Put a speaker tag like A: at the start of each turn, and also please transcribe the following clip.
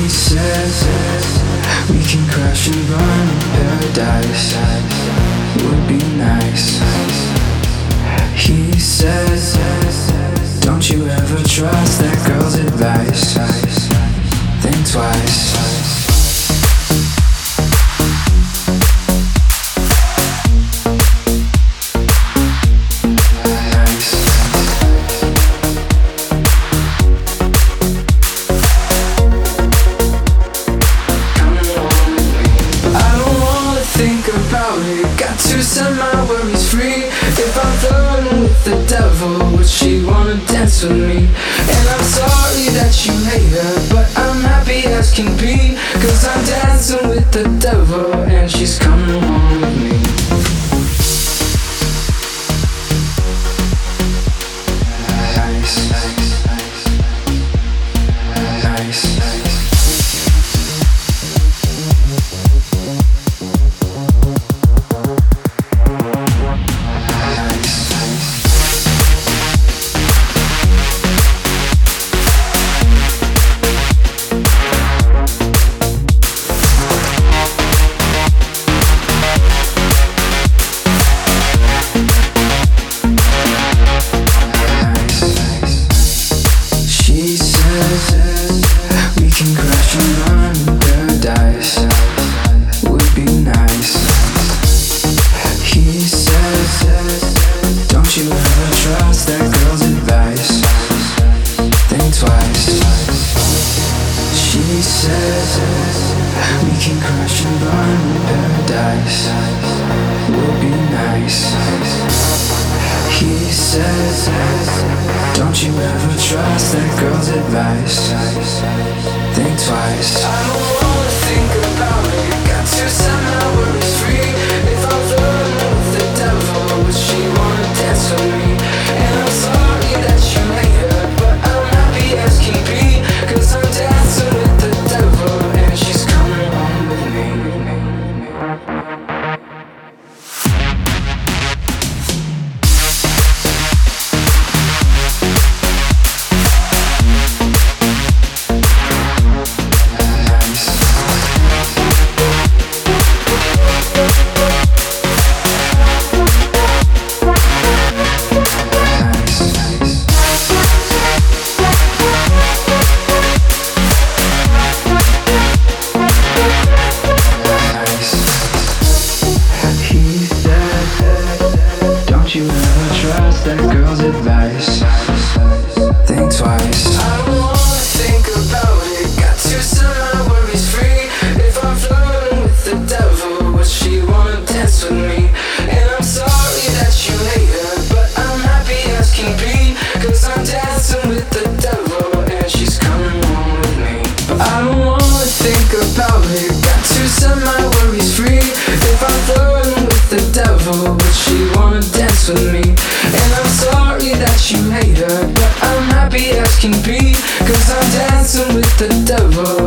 A: says we can crash and burn in paradise. Would be nice. He says, don't you ever trust that girl's advice. Think twice. Got to set my worries free. If I'm flirting with the devil, would she wanna dance with me? And I'm sorry that you hate her, but I'm happy as can be, 'cause I'm dancing with the devil and she's coming home with me. Nice, nice, nice, nice, nice. We can crash and burn in paradise. Would be nice. He says, don't you ever trust that girl's advice. Think twice. She says, we can crash and burn in paradise. Would be nice. He says, don't you ever trust that girl's advice. Think twice. I don't wanna think about it. Got to set my worries free. If I'm flirting with the devil, would she wanna dance with me? And I'm sorry that you hate her, but I'm happy as can be, 'cause I'm dancing with the devil and she's coming home with me. You ever trust that girl's advice? Think twice. I don't wanna think about it. Got to set my worries free. If I'm flirting with the devil, would she wanna dance with me? And I'm sorry that you hate her, but I'm happy as can be, 'cause I'm dancing with the devil and she's coming home with me. But I don't wanna think about it. Got to set my worries free. If I'm flirting with the devil, would she wanna dance with me? And I'm sorry that you hate her, but I'm happy as can be, 'cause I'm dancing with the devil